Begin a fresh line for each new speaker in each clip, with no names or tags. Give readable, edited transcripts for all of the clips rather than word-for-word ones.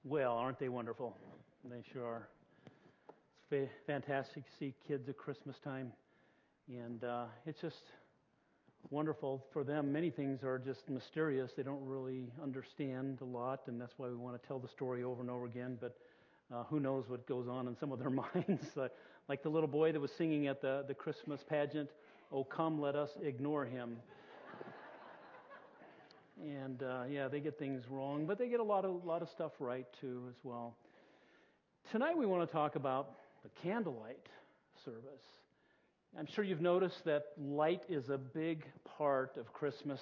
Well, aren't they wonderful? They sure are. It's fantastic to see kids at Christmas time, and it's just wonderful for them. Many things are just mysterious. They don't really understand a lot, and that's why we want to tell the story over and over again. But who knows what goes on in some of their minds? Like the little boy that was singing at the Christmas pageant, "Oh, come, let us ignore him." And yeah, they get things wrong, but they get a lot of stuff right too as well. Tonight we want to talk about the candlelight service. I'm sure you've noticed that light is a big part of Christmas.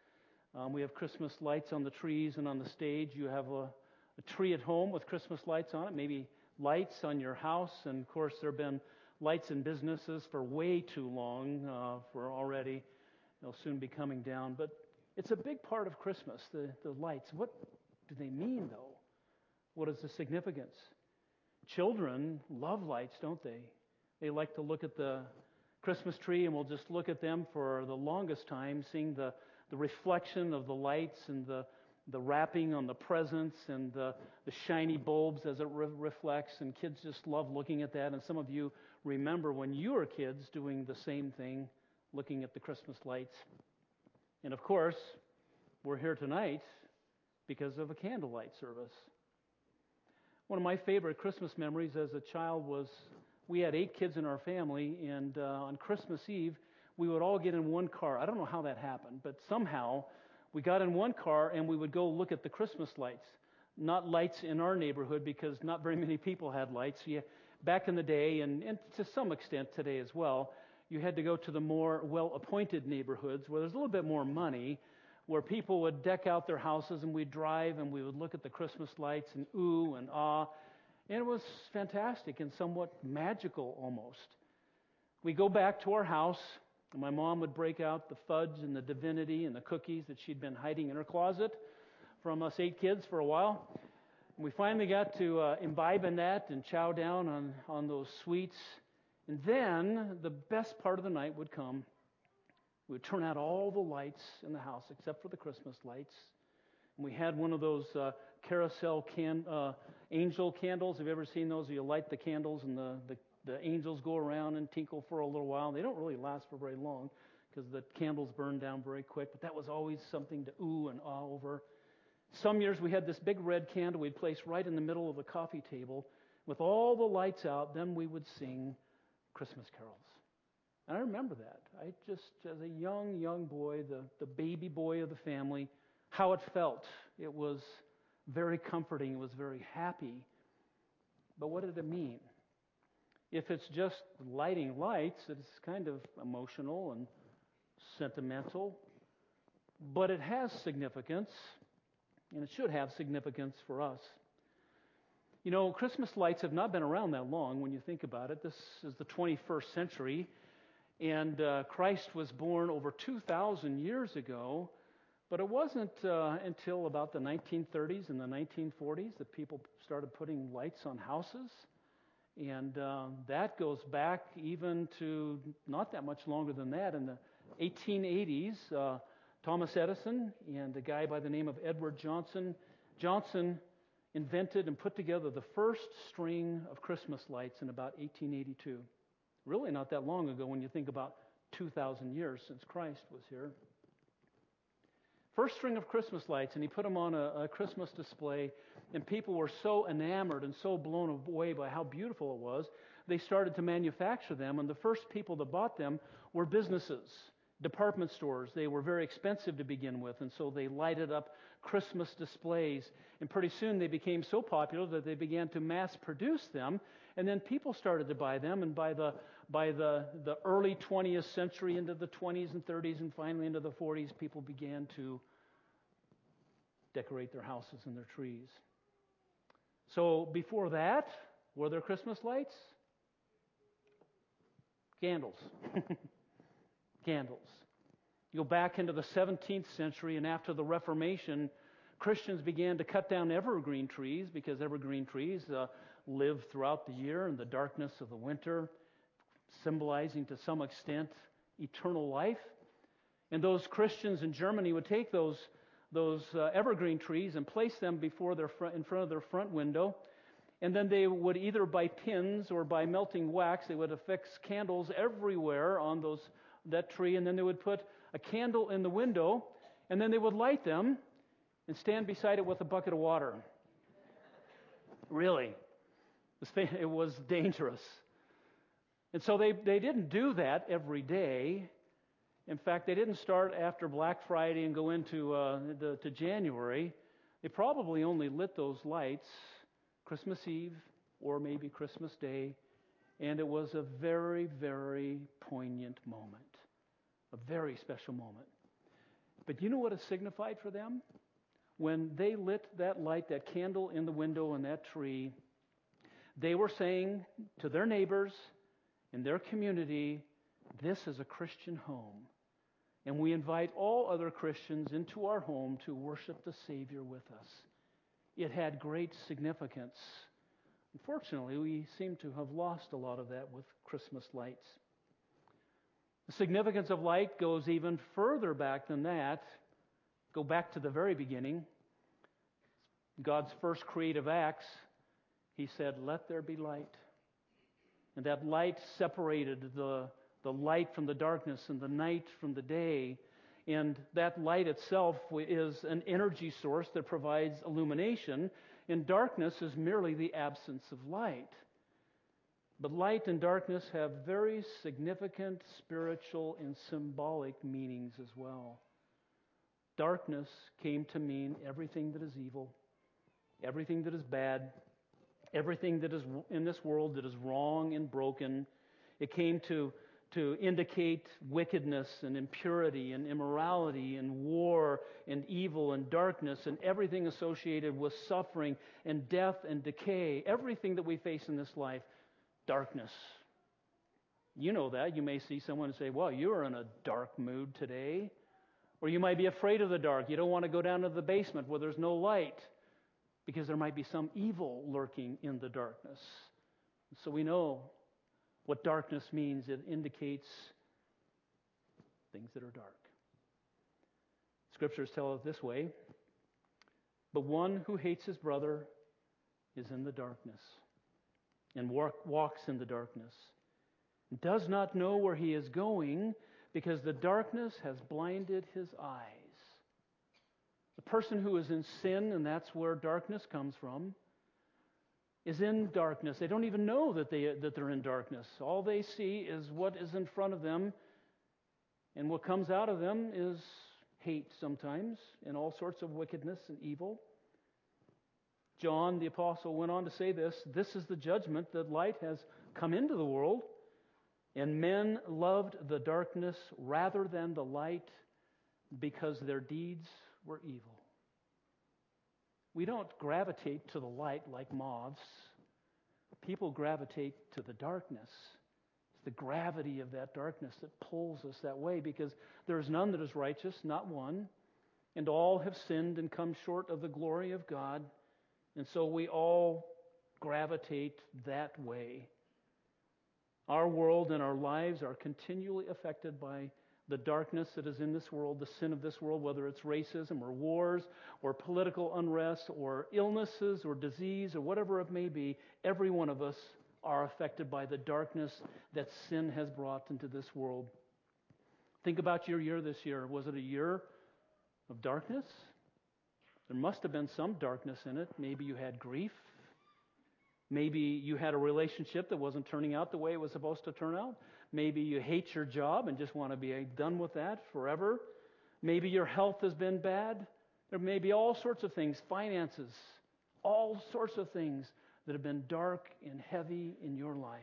We have Christmas lights on the trees and on the stage. You have a tree at home with Christmas lights on it, maybe lights on your house, and of course there have been lights in businesses for way too long, for already they'll soon be coming down. But it's a big part of Christmas, the lights. What do they mean, though? What is the significance? Children love lights, don't they? They like to look at the Christmas tree, and we'll just look at them for the longest time, seeing the reflection of the lights and the wrapping on the presents and the shiny bulbs as it reflects, and kids just love looking at that. And some of you remember when you were kids doing the same thing, looking at the Christmas lights. And of course, we're here tonight because of a candlelight service. One of my favorite Christmas memories as a child was we had 8 kids in our family, and on Christmas Eve, we would all get in one car. I don't know how that happened, but somehow we got in one car and we would go look at the Christmas lights. Not lights in our neighborhood because not very many people had lights. Back in the day, and to some extent today as well, you had to go to the more well-appointed neighborhoods where there's a little bit more money, where people would deck out their houses, and we'd drive and we would look at the Christmas lights and ooh and ah. And it was fantastic and somewhat magical almost. We go back to our house, and my mom would break out the fudge and the divinity and the cookies that she'd been hiding in her closet from us 8 kids for a while. And we finally got to imbibe in that and chow down on those sweets. And then the best part of the night would come. We would turn out all the lights in the house except for the Christmas lights. And we had one of those carousel angel candles. Have you ever seen those? You light the candles and the angels go around and tinkle for a little while. They don't really last for very long because the candles burn down very quick. But that was always something to ooh and ah over. Some years we had this big red candle we'd place right in the middle of the coffee table. With all the lights out, then we would sing Christmas carols. And I remember that. I just, as a young boy, the baby boy of the family, how it felt. It was very comforting. It was very happy. But what did it mean? If it's just lighting lights, it's kind of emotional and sentimental. But it has significance, and it should have significance for us. You know, Christmas lights have not been around that long when you think about it. This is the 21st century, and Christ was born over 2,000 years ago, but it wasn't until about the 1930s and the 1940s that people started putting lights on houses, and that goes back even to not that much longer than that. In the 1880s, Thomas Edison and a guy by the name of Edward Johnson invented and put together the first string of Christmas lights in about 1882. Really not that long ago when you think about 2,000 years since Christ was here. First string of Christmas lights, and he put them on a Christmas display, and people were so enamored and so blown away by how beautiful it was, they started to manufacture them, and the first people that bought them were businesses. Department stores. They were very expensive to begin with, and so they lighted up Christmas displays. And pretty soon they became so popular that they began to mass produce them, and then people started to buy them. And by the early 20th century, into the 20s and 30s, and finally into the 40s, people began to decorate their houses and their trees. So before that, were there Christmas lights? Candles. Candles. You go back into the 17th century, and after the Reformation, Christians began to cut down evergreen trees because evergreen trees live throughout the year in the darkness of the winter, symbolizing to some extent eternal life. And those Christians in Germany would take those those evergreen trees and place them before their in front of their front window. And then they would either by pins or by melting wax, they would affix candles everywhere on that tree, and then they would put a candle in the window, and then they would light them and stand beside it with a bucket of water. Really. It was dangerous. And so they didn't do that every day. In fact, they didn't start after Black Friday and go into to January. They probably only lit those lights Christmas Eve or maybe Christmas Day, and it was a very, very poignant moment, a very special moment. But you know what it signified for them? When they lit that light, that candle in the window and that tree, they were saying to their neighbors in their community, this is a Christian home, and we invite all other Christians into our home to worship the Savior with us. It had great significance. Unfortunately, we seem to have lost a lot of that with Christmas lights. The significance of light goes even further back than that. Go back to the very beginning. God's first creative acts, He said, "Let there be light." And that light separated the light from the darkness and the night from the day. And that light itself is an energy source that provides illumination, and darkness is merely the absence of light. But light and darkness have very significant spiritual and symbolic meanings as well. Darkness came to mean everything that is evil, everything that is bad, everything that is in this world that is wrong and broken. It came to indicate wickedness and impurity and immorality and war and evil and darkness and everything associated with suffering and death and decay. Everything that we face in this life, darkness. You know that. You may see someone and say, well, you're in a dark mood today. Or you might be afraid of the dark. You don't want to go down to the basement where there's no light because there might be some evil lurking in the darkness. So we know what darkness means. It indicates things that are dark. Scriptures tell it this way: but one who hates his brother is in the darkness and walks in the darkness, and does not know where he is going because the darkness has blinded his eyes. The person who is in sin, and that's where darkness comes from, is in darkness. They don't even know that they're in darkness. All they see is what is in front of them, and what comes out of them is hate sometimes, and all sorts of wickedness and evil. John the Apostle went on to say this: this is the judgment, that light has come into the world, and men loved the darkness rather than the light because their deeds were evil. We don't gravitate to the light like moths. People gravitate to the darkness. It's the gravity of that darkness that pulls us that way, because there is none that is righteous, not one, and all have sinned and come short of the glory of God. And so we all gravitate that way. Our world and our lives are continually affected by the darkness that is in this world, the sin of this world, whether it's racism or wars or political unrest or illnesses or disease or whatever it may be. Every one of us are affected by the darkness that sin has brought into this world. Think about your year this year. Was it a year of darkness? There must have been some darkness in it. Maybe you had grief. Maybe you had a relationship that wasn't turning out the way it was supposed to turn out. Maybe you hate your job and just want to be done with that forever. Maybe your health has been bad. There may be all sorts of things, finances, all sorts of things that have been dark and heavy in your life.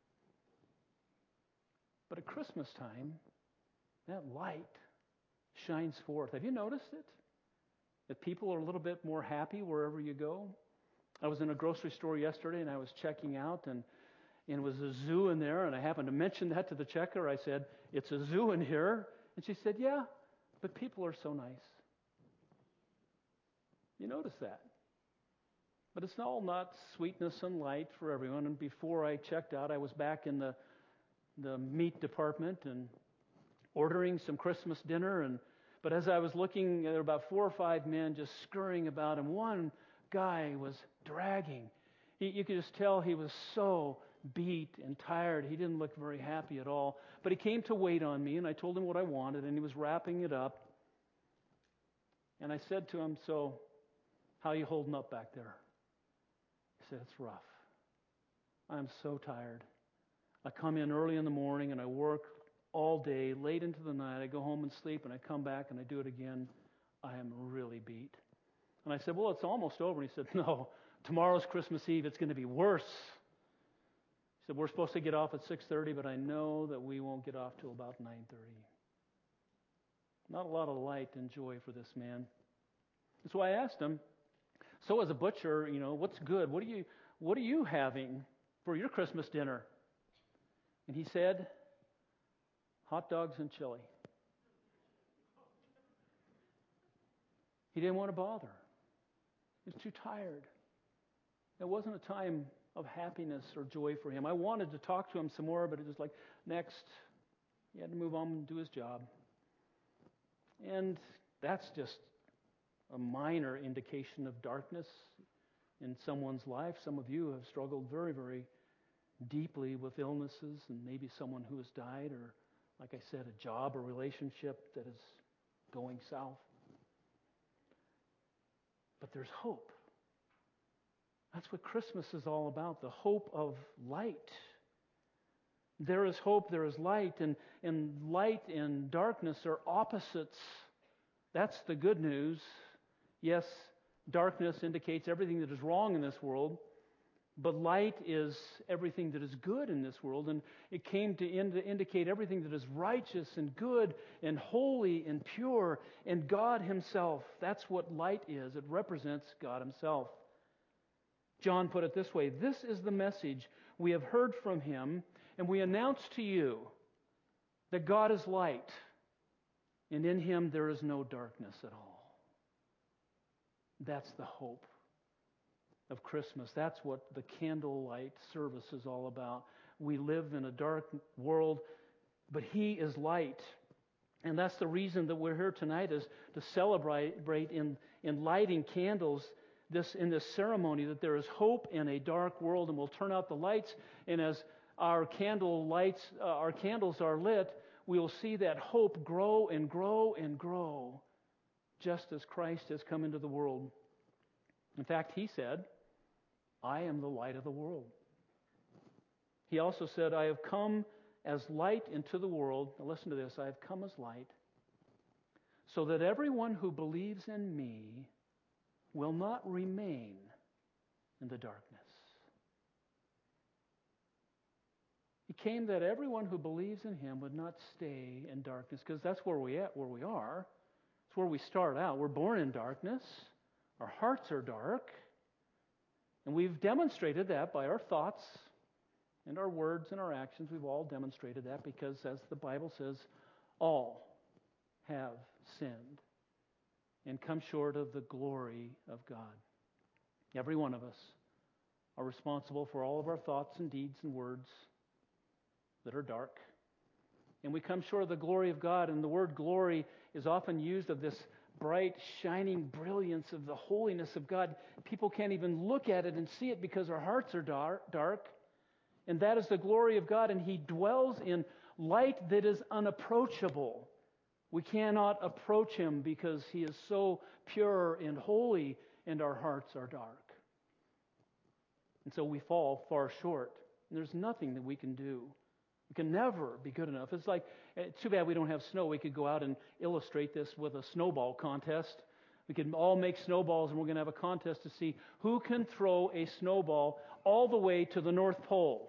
But at Christmas time, that light shines forth. Have you noticed it? That people are a little bit more happy wherever you go. I was in a grocery store yesterday and I was checking out, and it was a zoo in there, and I happened to mention that to the checker. I said, "It's a zoo in here." And she said, "Yeah, but people are so nice." You notice that? But it's all not sweetness and light for everyone. And before I checked out, I was back in the meat department and ordering some Christmas dinner. But as I was looking, there were about 4 or 5 men just scurrying about, and one guy was dragging. You could just tell he was so beat and tired. He didn't look very happy at all. But he came to wait on me, and I told him what I wanted, and he was wrapping it up. And I said to him, "So, how are you holding up back there?" He said, "It's rough. I'm so tired. I come in early in the morning, and I work all day, late into the night. I go home and sleep, and I come back, and I do it again. I am really beat." And I said, "Well, it's almost over." And he said, "No, tomorrow's Christmas Eve. It's going to be worse." He said, "We're supposed to get off at 6:30, but I know that we won't get off till about 9:30. Not a lot of light and joy for this man. And so I asked him, "So as a butcher, what's good? What are you having for your Christmas dinner?" And he said, "Hot dogs and chili." He didn't want to bother. He was too tired. It wasn't a time of happiness or joy for him. I wanted to talk to him some more, but it was like, next. He had to move on and do his job. And that's just a minor indication of darkness in someone's life. Some of you have struggled very, very deeply with illnesses, and maybe someone who has died, or, like I said, a job or relationship that is going south. But there's hope. That's what Christmas is all about, the hope of light. There is hope, there is light, and light and darkness are opposites. That's the good news. Yes, darkness indicates everything that is wrong in this world, but light is everything that is good in this world, and it came to indicate everything that is righteous and good and holy and pure and God Himself. That's what light is. It represents God Himself. John put it this way: "This is the message we have heard from Him, and we announce to you that God is light, and in Him there is no darkness at all." That's the hope of Christmas. That's what the candlelight service is all about. We live in a dark world, but He is light. And that's the reason that we're here tonight, is to celebrate in lighting candles in this ceremony, that there is hope in a dark world. And we'll turn out the lights, and as our candles are lit, we will see that hope grow and grow and grow, just as Christ has come into the world. In fact, He said, "I am the light of the world." He also said, "I have come as light into the world." Now listen to this: "I have come as light, so that everyone who believes in me will not remain in the darkness." He came that everyone who believes in Him would not stay in darkness, because that's where we are. It's where we start out. We're born in darkness. Our hearts are dark. And we've demonstrated that by our thoughts and our words and our actions. We've all demonstrated that, because, as the Bible says, all have sinned and come short of the glory of God. Every one of us are responsible for all of our thoughts and deeds and words that are dark. And we come short of the glory of God. And the word glory is often used of this bright, shining brilliance of the holiness of God. People can't even look at it and see it because our hearts are dark. And that is the glory of God. And He dwells in light that is unapproachable. We cannot approach Him because He is so pure and holy, and our hearts are dark. And so we fall far short. And there's nothing that we can do. We can never be good enough. It's like, it's too bad we don't have snow. We could go out and illustrate this with a snowball contest. We could all make snowballs, and we're going to have a contest to see who can throw a snowball all the way to the North Pole.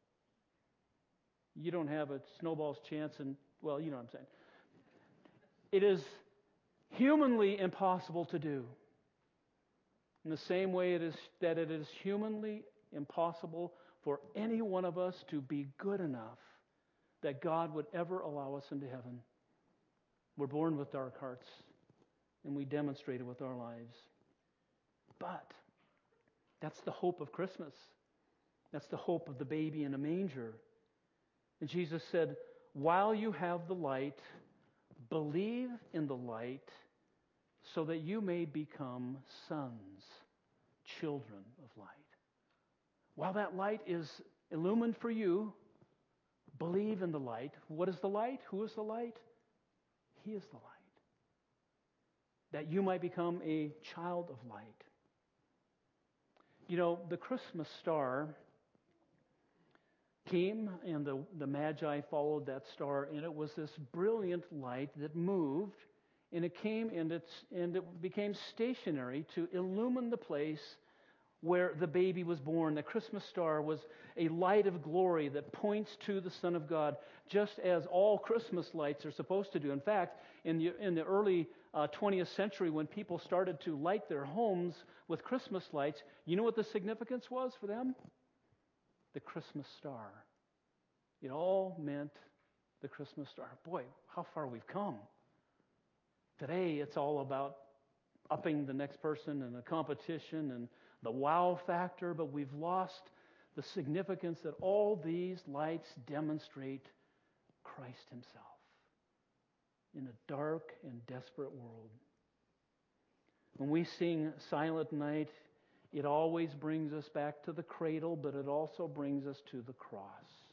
You don't have a snowball's chance, and, well, you know what I'm saying. It is humanly impossible to do. In the same way it is humanly impossible for any one of us to be good enough that God would ever allow us into heaven. We're born with dark hearts, and we demonstrate it with our lives. But that's the hope of Christmas. That's the hope of the baby in a manger. And Jesus said, "While you have the light, Believe in the light so that you may become sons, children of light. While that light is illumined for you, believe in the light. What is the light? Who is the light? He is the light. That you might become a child of light. You know, the Christmas star came, and the Magi followed that star, and it was this brilliant light that moved, and it came and it became stationary to illumine the place where the baby was born. The Christmas star was a light of glory that points to the Son of God, just as all Christmas lights are supposed to do. In fact, in the early 20th century, when people started to light their homes with Christmas lights, you know what the significance was for them? The Christmas star. It all meant the Christmas star. Boy, how far we've come. Today, it's all about upping the next person and the competition and the wow factor, but we've lost the significance that all these lights demonstrate Christ Himself in a dark and desperate world. When we sing Silent Night, it always brings us back to the cradle, but it also brings us to the cross.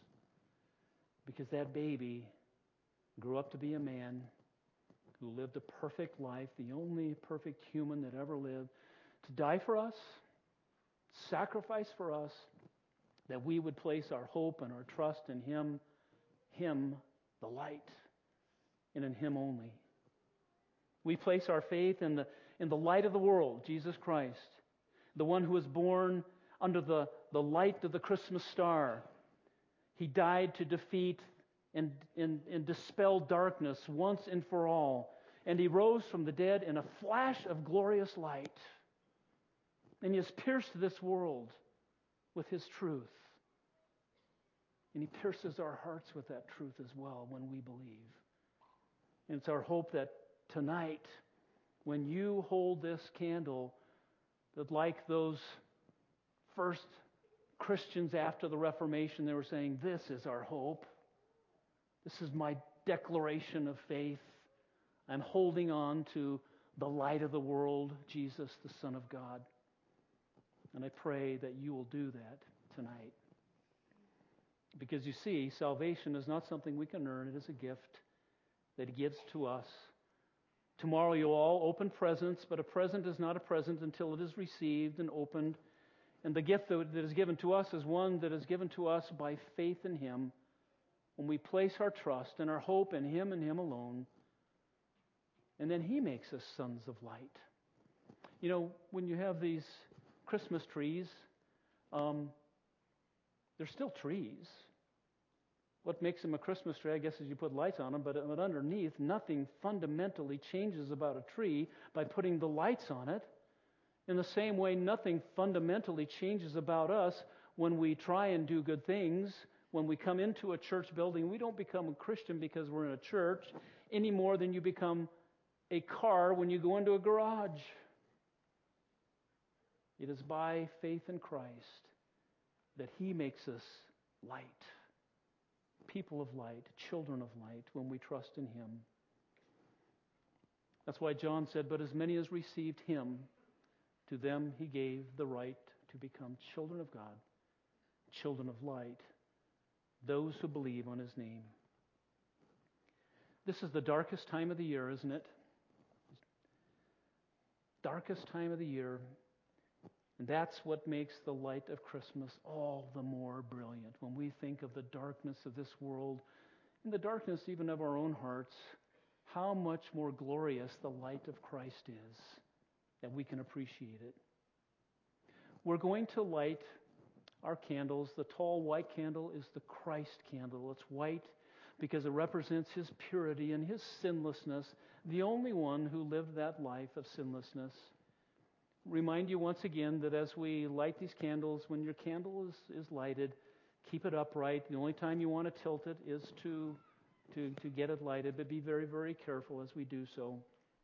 Because that baby grew up to be a man who lived a perfect life, the only perfect human that ever lived, to die for us, sacrifice for us, that we would place our hope and our trust in Him, the light, and in Him only. We place our faith in the light of the world, Jesus Christ, the one who was born under the light of the Christmas star. He died to defeat and dispel darkness once and for all. And He rose from the dead in a flash of glorious light. And He has pierced this world with His truth. And He pierces our hearts with that truth as well when we believe. And it's our hope that tonight, when you hold this candle, that like those first Christians after the Reformation, they were saying, this is our hope. This is my declaration of faith. I'm holding on to the light of the world, Jesus, the Son of God. And I pray that you will do that tonight. Because you see, salvation is not something we can earn. It is a gift that He gives to us. Tomorrow you'll all open presents, but a present is not a present until it is received and opened. And the gift that is given to us is one that is given to us by faith in Him. When we place our trust and our hope in Him and Him alone, and then He makes us sons of light. You know, when you have these Christmas trees, they're still trees. What makes them a Christmas tree, I guess, is you put lights on them, but underneath, nothing fundamentally changes about a tree by putting the lights on it. In the same way, nothing fundamentally changes about us when we try and do good things. When we come into a church building, we don't become a Christian because we're in a church any more than you become a car when you go into a garage. It is by faith in Christ that He makes us light, people of light, children of light, when we trust in Him. That's why John said, but as many as received Him, to them He gave the right to become children of God, children of light, those who believe on His name. This is the darkest time of the year, isn't it? Darkest time of the year. And that's what makes the light of Christmas all the more brilliant. When we think of the darkness of this world, and the darkness even of our own hearts, how much more glorious the light of Christ is, that we can appreciate it. We're going to light our candles. The tall white candle is the Christ candle. It's white because it represents His purity and His sinlessness, the only one who lived that life of sinlessness. Remind you once again that as we light these candles, when your candle is lighted, keep it upright. The only time you want to tilt it is to get it lighted, but be very, very careful as we do so.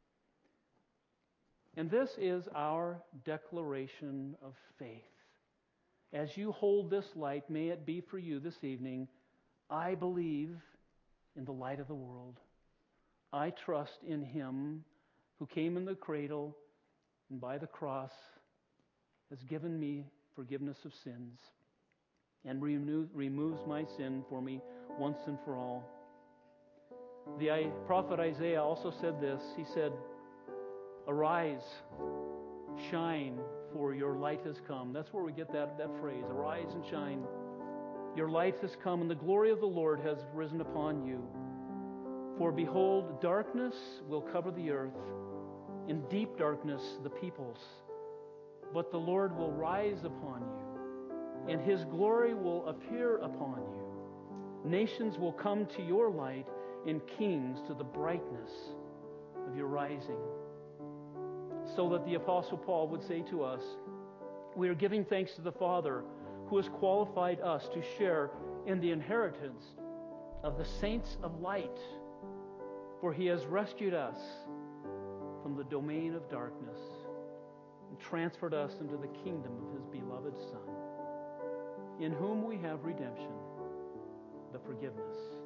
And this is our declaration of faith. As you hold this light, may it be for you this evening, I believe in the light of the world. I trust in Him who came in the cradle and by the cross has given me forgiveness of sins and removes my sin for me once and for all. The prophet Isaiah also said this. He said, "Arise, shine, for your light has come." That's where we get that phrase, arise and shine. Your light has come, and the glory of the Lord has risen upon you. For behold, darkness will cover the earth, and deep darkness the peoples. But the Lord will rise upon you, and His glory will appear upon you. Nations will come to your light, and kings to the brightness of your rising. So that the Apostle Paul would say to us, we are giving thanks to the Father who has qualified us to share in the inheritance of the saints of light, for He has rescued us from the domain of darkness and transferred us into the kingdom of His beloved Son, in whom we have redemption, the forgiveness